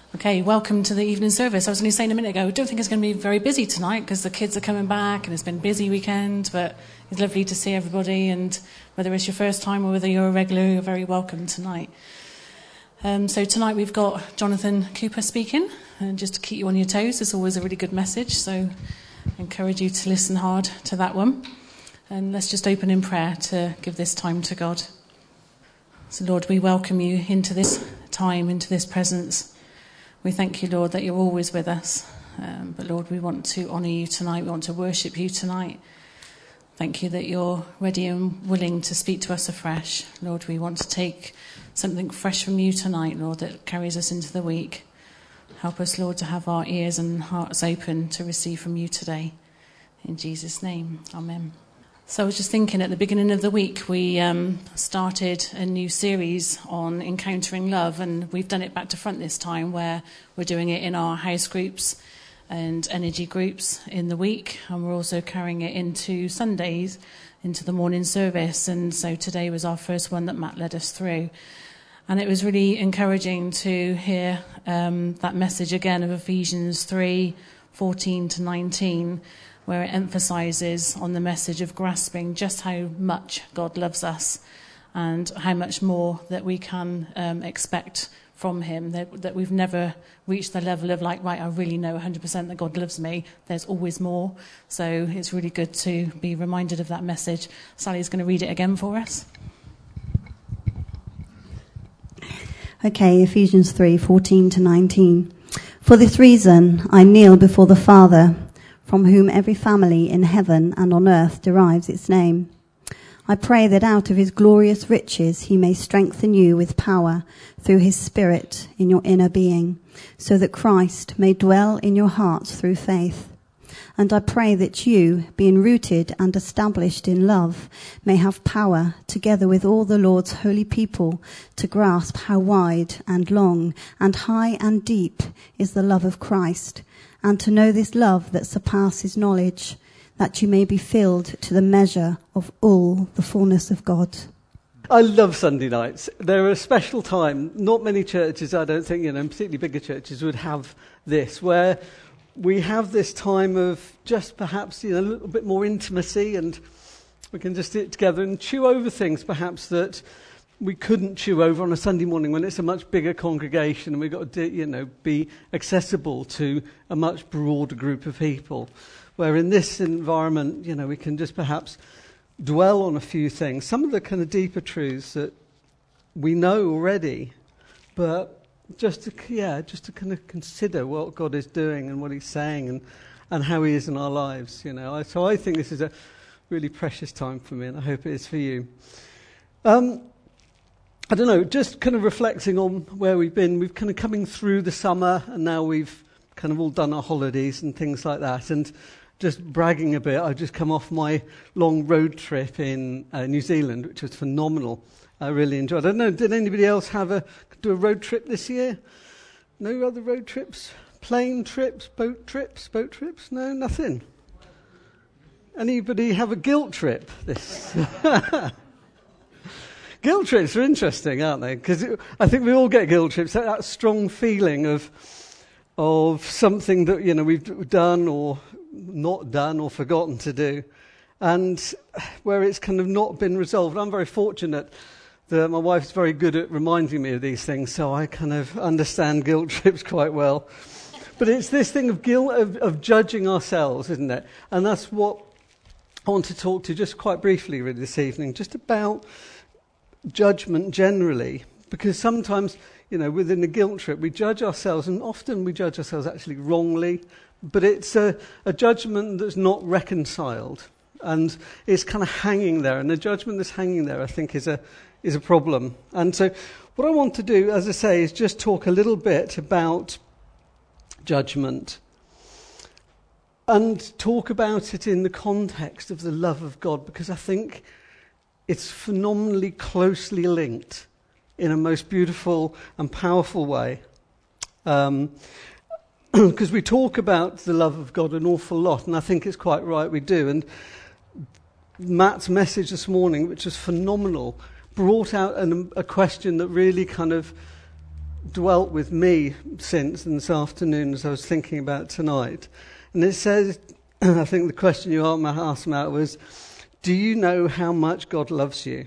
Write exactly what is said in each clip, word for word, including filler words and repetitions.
Okay, welcome to the evening service. I was only saying a minute ago, I don't think it's going to be very busy tonight because the kids are coming back and it's been a busy weekend, but it's lovely to see everybody, and whether it's your first time or whether you're a regular, you're very welcome tonight. Um, so tonight we've got Jonathan Cooper speaking, and just to keep you on your toes, it's always a really good message, so I encourage you to listen hard to that one. And let's just open in prayer to give this time to God. So Lord, we welcome you into this time, into this presence. We thank you, Lord, that you're always with us. Um, but Lord, we want to honour you tonight. We want to worship you tonight. Thank you that you're ready and willing to speak to us afresh. Lord, we want to take something fresh from you tonight, Lord, that carries us into the week. Help us, Lord, to have our ears and hearts open to receive from you today. In Jesus' name, amen. So I was just thinking, at the beginning of the week, we um, started a new series on encountering love, and we've done it back to front this time, where we're doing it in our house groups and energy groups in the week, and we're also carrying it into Sundays, into the morning service. And so today was our first one that Matt led us through. And it was really encouraging to hear um, that message again of Ephesians three, fourteen to nineteen, where it emphasises on the message of grasping just how much God loves us and how much more that we can um, expect from him, that, that we've never reached the level of like, right, I really know one hundred percent that God loves me. There's always more. So it's really good to be reminded of that message. Sally's going to read it again for us. Okay, Ephesians three, fourteen to nineteen. For this reason, I kneel before the Father, from whom every family in heaven and on earth derives its name. I pray that out of his glorious riches he may strengthen you with power through his Spirit in your inner being, so that Christ may dwell in your hearts through faith. And I pray that you, being rooted and established in love, may have power, together with all the Lord's holy people, to grasp how wide and long and high and deep is the love of Christ, and to know this love that surpasses knowledge, that you may be filled to the measure of all the fullness of God. I love Sunday nights. They're a special time. Not many churches, I don't think, you know, particularly bigger churches, would have this, where we have this time of just perhaps, you know, a little bit more intimacy, and we can just sit together and chew over things perhaps that we couldn't chew over on a Sunday morning when it's a much bigger congregation and we've got to, you know, be accessible to a much broader group of people. Where in this environment, you know, we can just perhaps dwell on a few things, some of the kind of deeper truths that we know already, but just to, yeah, just to kind of consider what God is doing and what he's saying and, and how he is in our lives, you know. So I think this is a really precious time for me, and I hope it is for you. Um, I don't know, just kind of reflecting on where we've been. We've kind of coming through the summer, and now we've kind of all done our holidays and things like that. And just bragging a bit, I've just come off my long road trip in uh, New Zealand, which was phenomenal. I really enjoyed it. I don't know, did anybody else have a do a road trip this year? No other road trips? Plane trips, boat trips, boat trips? No, nothing. Anybody have a guilt trip? This guilt trips are interesting, aren't they? Because I think we all get guilt trips. That, that strong feeling of of something that, you know, we've done or not done or forgotten to do, and where it's kind of not been resolved. I'm very fortunate that my wife's very good at reminding me of these things, so I kind of understand guilt trips quite well. But it's this thing of guilt, of, of judging ourselves, isn't it? And that's what I want to talk to just quite briefly really this evening, just about judgment generally, because sometimes, you know, within the guilt trip, we judge ourselves, and often we judge ourselves actually wrongly, but it's a, a judgment that's not reconciled, and it's kind of hanging there, and the judgment that's hanging there, I think, is a is a problem. And so what I want to do, as I say, is just talk a little bit about judgment and talk about it in the context of the love of God, because I think it's phenomenally closely linked in a most beautiful and powerful way. Um, because we talk about the love of God an awful lot, and I think it's quite right we do. And Matt's message this morning, which was phenomenal, brought out an, a question that really kind of dwelt with me since and this afternoon as I was thinking about tonight. And it says, I think the question you asked Matt was, do you know how much God loves you?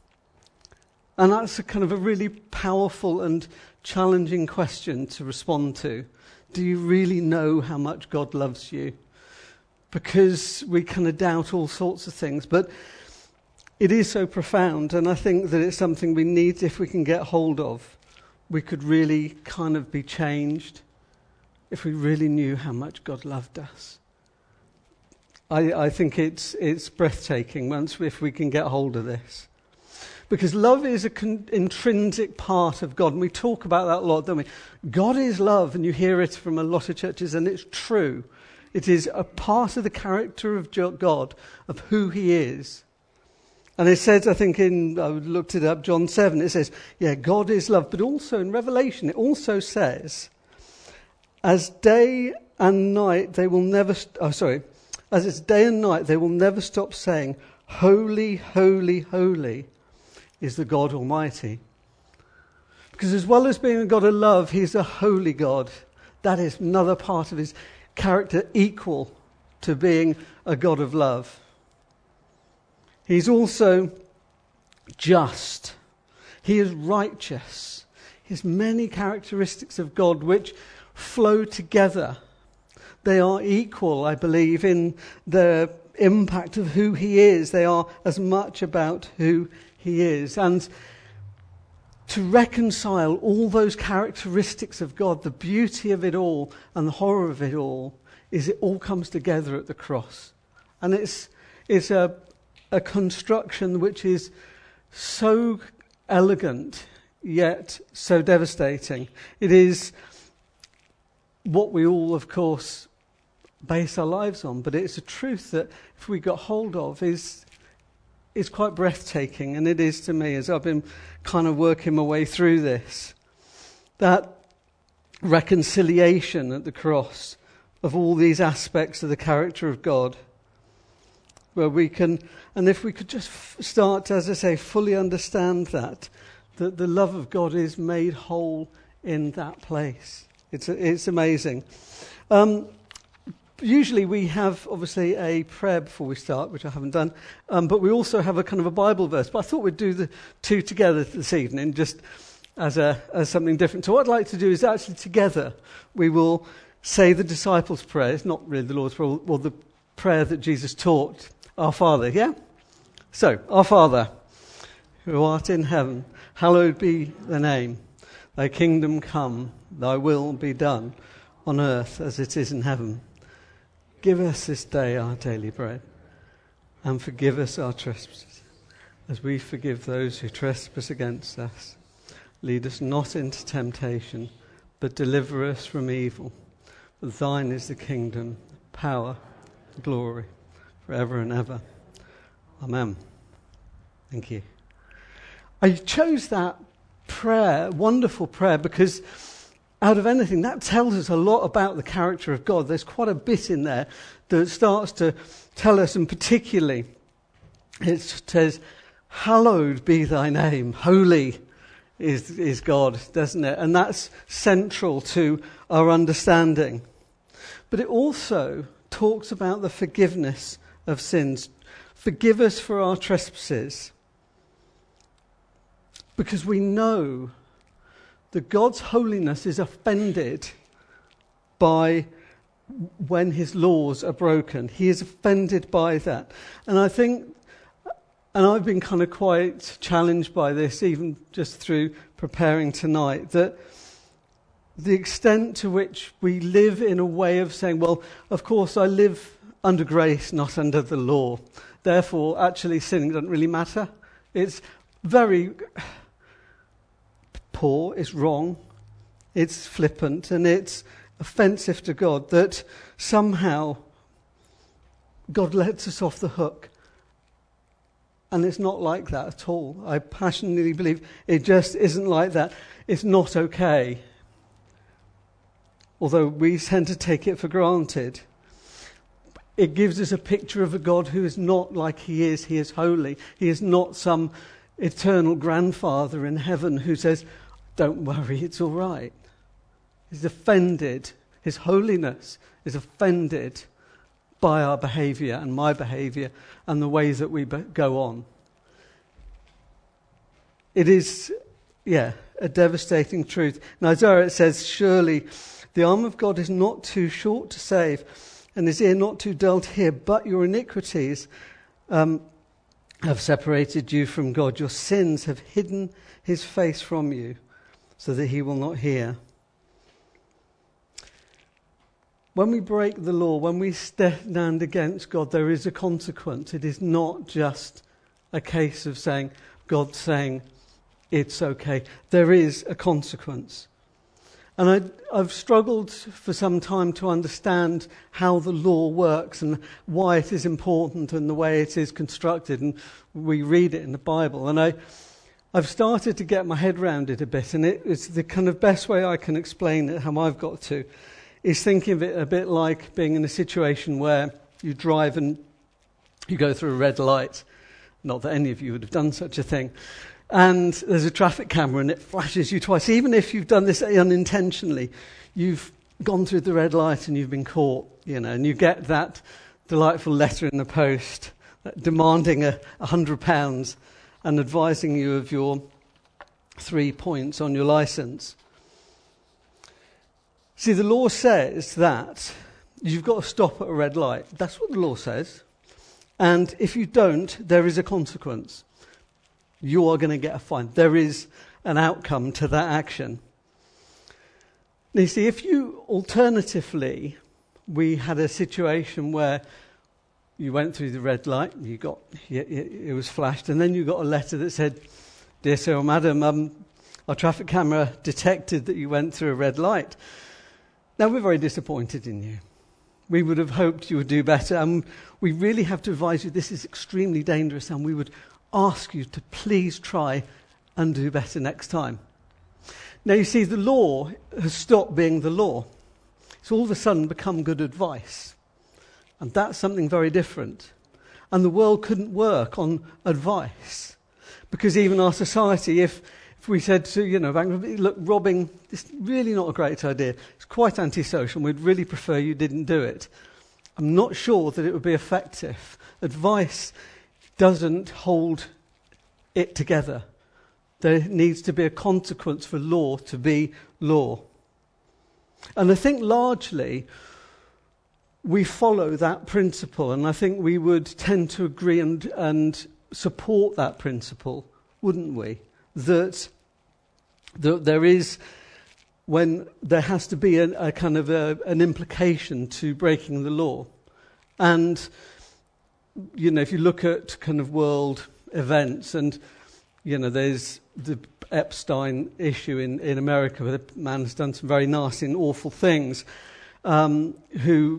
And that's a kind of a really powerful and challenging question to respond to. Do you really know how much God loves you? Because we kind of doubt all sorts of things. But it is so profound, and I think that it's something we need, if we can get hold of. We could really kind of be changed if we really knew how much God loved us. I, I think it's it's breathtaking once if we can get hold of this. Because love is an intrinsic part of God, and we talk about that a lot, don't we? God is love, and you hear it from a lot of churches, and it's true. It is a part of the character of God, of who he is. And it says, I think in, I looked it up, John seven, it says, yeah, God is love. But also in Revelation, it also says, as day and night, they will never, st- oh sorry, as it's day and night, they will never stop saying, holy, holy, holy is the God Almighty. Because as well as being a God of love, he's a holy God. That is another part of his character equal to being a God of love. He's also just. He is righteous. He has many characteristics of God which flow together. They are equal, I believe, in the impact of who he is. They are as much about who he is. And to reconcile all those characteristics of God, the beauty of it all and the horror of it all, is it all comes together at the cross. And it's it's a, a construction which is so elegant, yet so devastating. It is what we all, of course, base our lives on, but it's a truth that if we got hold of is is quite breathtaking, and it is to me as I've been kind of working my way through this. That reconciliation at the cross of all these aspects of the character of God, where we can, and if we could just f- start, as I say, fully understand that, that the love of God is made whole in that place. It's it's amazing. Um, Usually we have, obviously, a prayer before we start, which I haven't done, um, but we also have a kind of a Bible verse. But I thought we'd do the two together this evening, just as a as something different. So what I'd like to do is actually together we will say the disciples' prayer. It's not really the Lord's Prayer, or the prayer that Jesus taught, our Father, yeah? So, our Father, who art in heaven, hallowed be thy name. Thy kingdom come, thy will be done, on earth as it is in heaven. Give us this day our daily bread, and forgive us our trespasses, as we forgive those who trespass against us. Lead us not into temptation, but deliver us from evil. For thine is the kingdom, power, glory, forever and ever. Amen. Thank you. I chose that prayer, wonderful prayer, because out of anything, that tells us a lot about the character of God. There's quite a bit in there that starts to tell us, and particularly it says, hallowed be thy name. Holy is, is God, doesn't it? And that's central to our understanding. But it also talks about the forgiveness of sins. Forgive us for our trespasses. Because we know that God's holiness is offended by when his laws are broken. He is offended by that. And I think, and I've been kind of quite challenged by this, even just through preparing tonight, that the extent to which we live in a way of saying, well, of course I live under grace, not under the law. Therefore, actually sinning doesn't really matter. It's very poor, it's wrong, it's flippant, and it's offensive to God that somehow God lets us off the hook. And it's not like that at all. I passionately believe it just isn't like that. It's not okay. Although we tend to take it for granted. It gives us a picture of a God who is not like he is. He is holy. He is not some eternal grandfather in heaven who says, don't worry, it's all right. He's offended. His holiness is offended by our behaviour and my behaviour and the ways that we be- go on. It is, yeah, a devastating truth. In Isaiah it says, surely the arm of God is not too short to save, and his ear not too dull to hear, but your iniquities um, have separated you from God. Your sins have hidden his face from you, so that he will not hear. When we break the law, when we stand against God, there is a consequence. It is not just a case of saying, God saying, it's okay. There is a consequence. And I, I've struggled for some time to understand how the law works and why it is important and the way it is constructed. And we read it in the Bible. And I, I've started to get my head around it a bit. And it, it's the kind of best way I can explain it, how I've got to, is thinking of it a bit like being in a situation where you drive and you go through a red light. Not that any of you would have done such a thing. And there's a traffic camera and it flashes you twice. Even if you've done this unintentionally, you've gone through the red light and you've been caught, you know, and you get that delightful letter in the post demanding a, a hundred pounds and advising you of your three points on your license. See, the law says that you've got to stop at a red light. That's what the law says. And if you don't, there is a consequence. You are going to get a fine. There is an outcome to that action. Now, you see, if you, alternatively, we had a situation where you went through the red light, you got it was flashed, and then you got a letter that said, "Dear sir or madam, um, our traffic camera detected that you went through a red light. Now, we're very disappointed in you. We would have hoped you would do better, and we really have to advise you this is extremely dangerous, and we would ask you to please try and do better next time." Now, you see, the law has stopped being the law. It's all of a sudden become good advice. And that's something very different. And the world couldn't work on advice. Because even our society, if if we said to, you know, look, robbing is really not a great idea. It's quite antisocial, and we'd really prefer you didn't do it. I'm not sure that it would be effective. Advice doesn't hold it together. There needs to be a consequence for law to be law. And I think largely we follow that principle, and I think we would tend to agree and, and support that principle, wouldn't we? That, that there is, when there has to be a, a kind of a, an implication to breaking the law. And you know, if you look at kind of world events, and, you know, there's the Epstein issue in, in America where the man has done some very nasty and awful things, um, who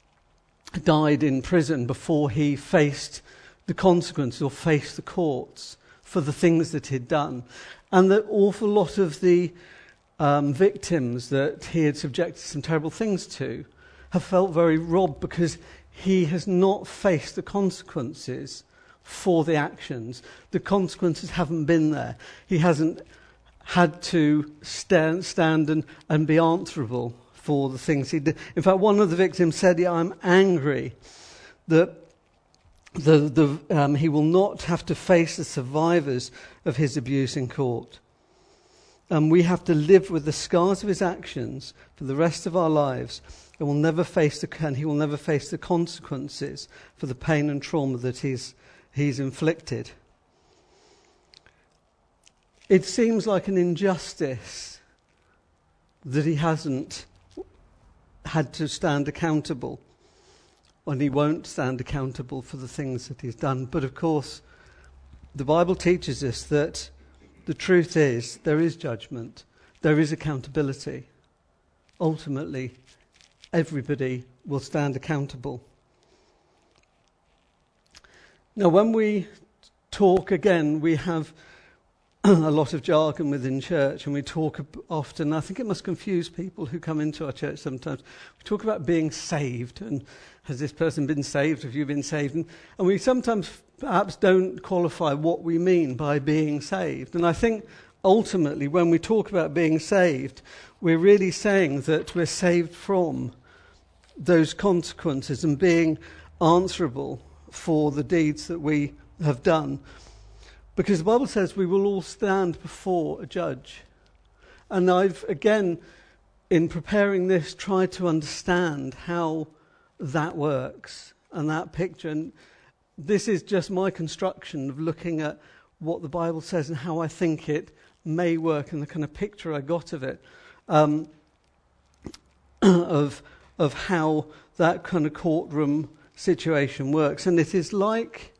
died in prison before he faced the consequences or faced the courts for the things that he'd done. And the awful lot of the um, victims that he had subjected some terrible things to have felt very robbed because he has not faced the consequences for the actions. The consequences haven't been there. He hasn't had to stand, stand and, and be answerable for the things he did. In fact, one of the victims said, yeah, I'm angry that the, the, um, he will not have to face the survivors of his abuse in court. And we have to live with the scars of his actions for the rest of our lives. And will never face the and he will never face the consequences for the pain and trauma that he's he's inflicted. It seems like an injustice that he hasn't had to stand accountable, and he won't stand accountable for the things that he's done. But of course, the Bible teaches us that the truth is there is judgment, there is accountability. Ultimately, everybody will stand accountable. Now, when we talk again, we have a lot of jargon within church, and we talk often, I think it must confuse people who come into our church sometimes. We talk about being saved, and has this person been saved? Have you been saved? And, and we sometimes perhaps don't qualify what we mean by being saved. And I think ultimately, when we talk about being saved, we're really saying that we're saved from those consequences and being answerable for the deeds that we have done. Because the Bible says we will all stand before a judge. And I've, again, in preparing this, tried to understand how that works and that picture. And this is just my construction of looking at what the Bible says and how I think it may work and the kind of picture I got of it, um, of of how that kind of courtroom situation works. And it is like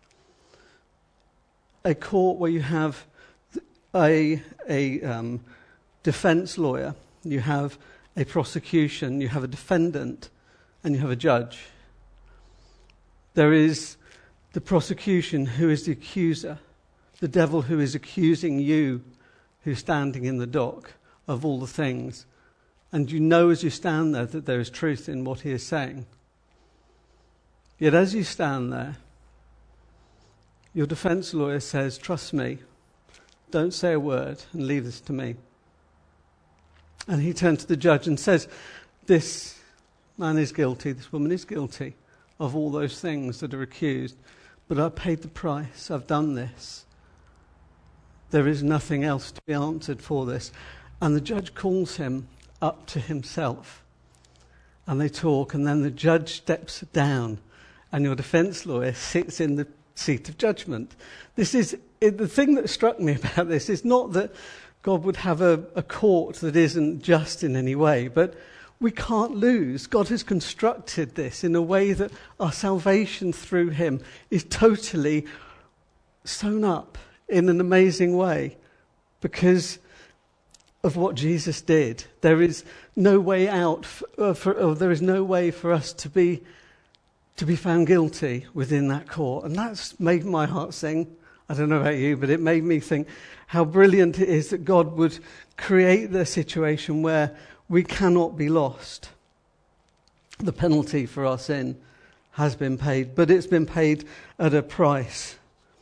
a court where you have a a um, defense lawyer, you have a prosecution, you have a defendant, and you have a judge. There is the prosecution, who is the accuser, the devil who is accusing you, who's standing in the dock, of all the things. And you know as you stand there that there is truth in what he is saying. Yet as you stand there, your defense lawyer says, trust me, don't say a word and leave this to me. And he turns to the judge and says, this man is guilty, this woman is guilty of all those things that are accused, but I paid the price, I've done this. There is nothing else to be answered for this. And the judge calls him up to himself. And they talk, and then the judge steps down, and your defense lawyer sits in the seat of judgment. This is it, the thing that struck me about this is not that God would have a, a court that isn't just in any way, but we can't lose. God has constructed this in a way that our salvation through him is totally sewn up in an amazing way because of what Jesus did. There is no way out, for, uh, for, or there is no way for us to be to be found guilty within that court. And that's made my heart sing. I don't know about you, but it made me think how brilliant it is that God would create the situation where we cannot be lost. The penalty for our sin has been paid, but it's been paid at a price.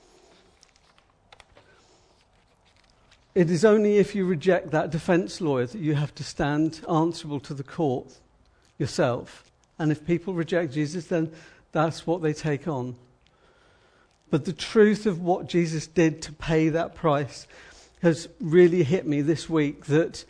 It is only if you reject that defense lawyer that you have to stand answerable to the court yourself. And if people reject Jesus, then that's what they take on. But the truth of what Jesus did to pay that price has really hit me this week, that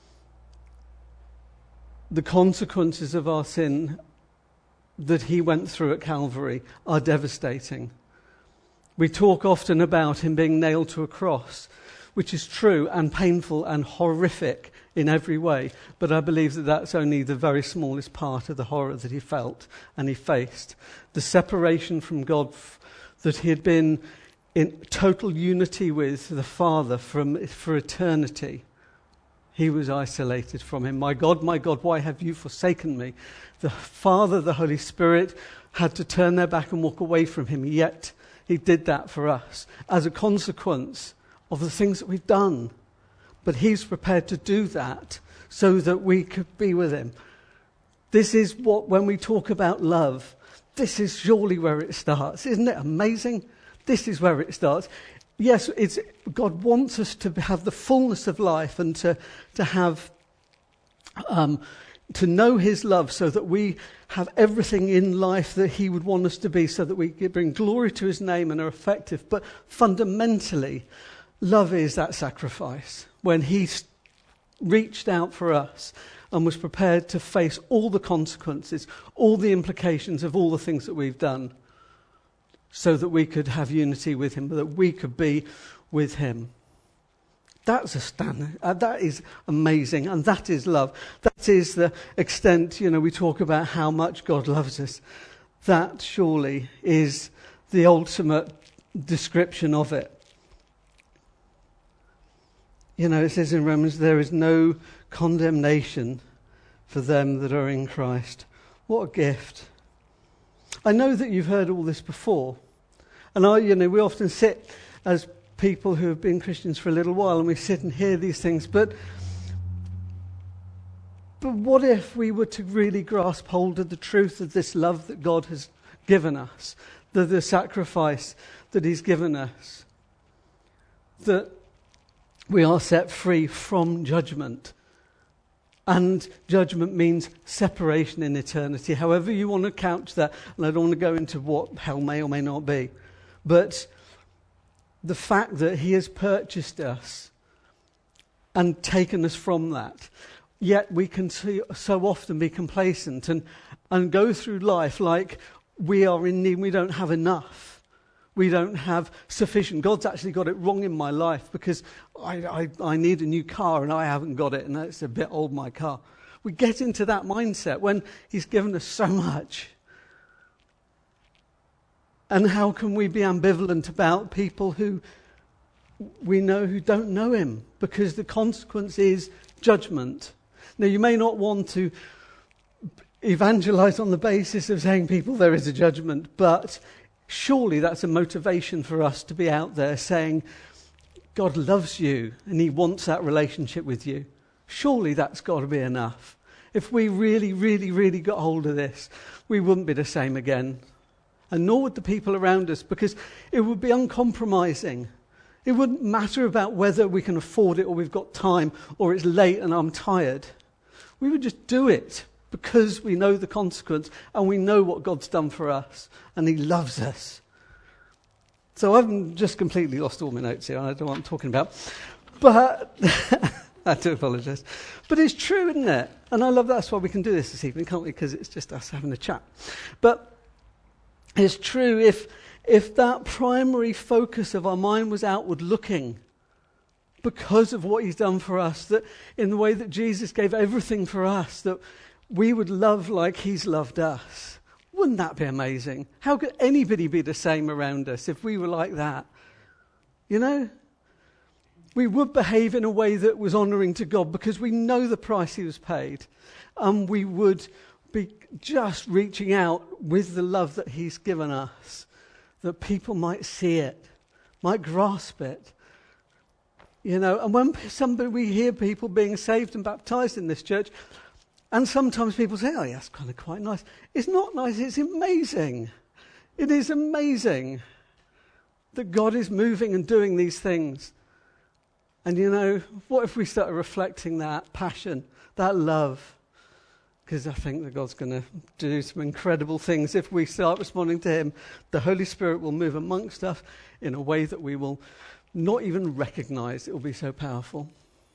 the consequences of our sin that he went through at Calvary are devastating. We talk often about him being nailed to a cross, which is true and painful and horrific in every way. But I believe that that's only the very smallest part of the horror that he felt and he faced. The separation from God f- that he had been in total unity with the Father from for eternity. He was isolated from him. My God, my God, why have you forsaken me? The Father, the Holy Spirit had to turn their back and walk away from him. Yet he did that for us as a consequence of the things that we've done. But he's prepared to do that so that we could be with him. This is what, when we talk about love, this is surely where it starts. Isn't it amazing? This is where it starts. Yes, it's, God wants us to have the fullness of life and to, to have, um, to know his love so that we have everything in life that he would want us to be, so that we bring glory to his name and are effective. But fundamentally, love is that sacrifice. When he reached out for us and was prepared to face all the consequences, all the implications of all the things that we've done, so that we could have unity with him, that we could be with him. That's a stand. Uh, that is amazing, and that is love. That is the extent, you know, we talk about how much God loves us. That surely is the ultimate description of it. You know, it says in Romans, there is no condemnation for them that are in Christ. What a gift. I know that you've heard all this before. And I, you know, we often sit as people who have been Christians for a little while and we sit and hear these things. But, but what if we were to really grasp hold of the truth of this love that God has given us, the, the sacrifice that he's given us, that we are set free from judgment. And judgment means separation in eternity, however you want to couch that. And I don't want to go into what hell may or may not be. But the fact that he has purchased us and taken us from that, yet we can so often be complacent and, and go through life like we are in need, we don't have enough. We don't have sufficient. God's actually got it wrong in my life because I, I, I need a new car and I haven't got it and it's a bit old, my car. We get into that mindset when he's given us so much. And how can we be ambivalent about people who we know who don't know him? Because the consequence is judgment. Now, you may not want to evangelize on the basis of saying people there is a judgment, but surely that's a motivation for us to be out there saying, God loves you and he wants that relationship with you. Surely that's got to be enough. If we really, really, really got hold of this, we wouldn't be the same again. And nor would the people around us, because it would be uncompromising. It wouldn't matter about whether we can afford it or we've got time or it's late and I'm tired. We would just do it because we know the consequence and we know what God's done for us and he loves us. So I've just completely lost all my notes here. I don't know what I'm talking about. But I do apologise. But it's true, isn't it? And I love that's why we can do this this evening, can't we? Because it's just us having a chat. But it's true if if that primary focus of our mind was outward looking because of what he's done for us, that in the way that Jesus gave everything for us, that we would love like he's loved us. Wouldn't that be amazing? How could anybody be the same around us if we were like that? You know? We would behave in a way that was honouring to God because we know the price he was paid. And we would be just reaching out with the love that he's given us, that people might see it, might grasp it. You know, and when somebody we hear people being saved and baptised in this church, and sometimes people say, oh, yeah, that's kind of quite nice. It's not nice, it's amazing. It is amazing that God is moving and doing these things. And you know, what if we start reflecting that passion, that love? Because I think that God's going to do some incredible things. If we start responding to him, the Holy Spirit will move amongst us in a way that we will not even recognise. It will be so powerful.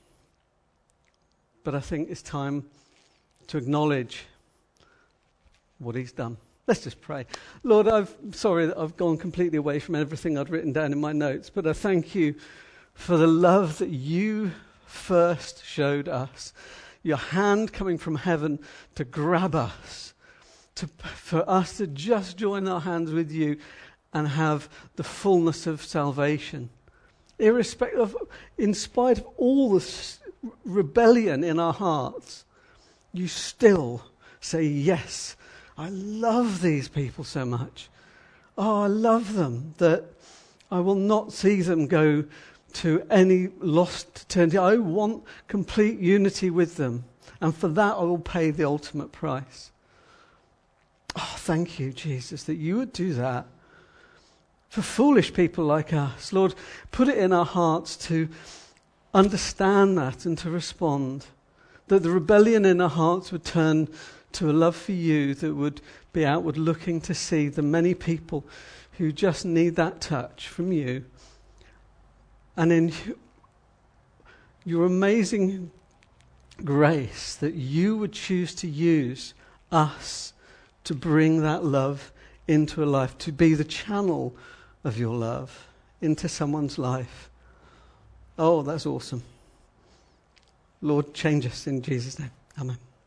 But I think it's time to acknowledge what he's done. Let's just pray. Lord, I'm sorry that I've gone completely away from everything I'd written down in my notes, but I thank you for the love that you first showed us. Your hand coming from heaven to grab us, to, for us to just join our hands with you and have the fullness of salvation. Irrespective of, in spite of all the rebellion in our hearts, you still say, yes, I love these people so much. Oh, I love them, that I will not see them go to any lost eternity. I want complete unity with them. And for that, I will pay the ultimate price. Oh, thank you, Jesus, that you would do that. For foolish people like us, Lord, put it in our hearts to understand that and to respond. That the rebellion in our hearts would turn to a love for you that would be outward looking to see the many people who just need that touch from you. And in your amazing grace that you would choose to use us to bring that love into a life, to be the channel of your love into someone's life. Oh, that's awesome. Lord, change us in Jesus' name. Amen.